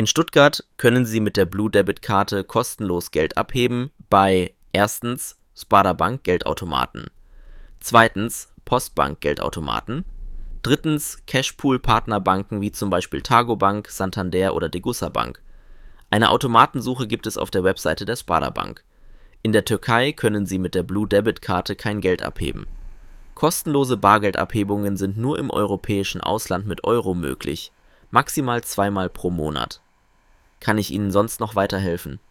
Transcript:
In Stuttgart können Sie mit der Blue Debit Karte kostenlos Geld abheben bei erstens Sparda-Bank Geldautomaten, zweitens Postbank Geldautomaten, drittens Cashpool-Partnerbanken wie zum Beispiel Targobank, Santander oder Degussa Bank. Eine Automatensuche gibt es auf der Webseite der Sparda-Bank. In der Türkei können Sie mit der Blue Debit Karte kein Geld abheben. Kostenlose Bargeldabhebungen sind nur im europäischen Ausland mit Euro möglich, maximal 2-mal pro Monat. Kann ich Ihnen sonst noch weiterhelfen?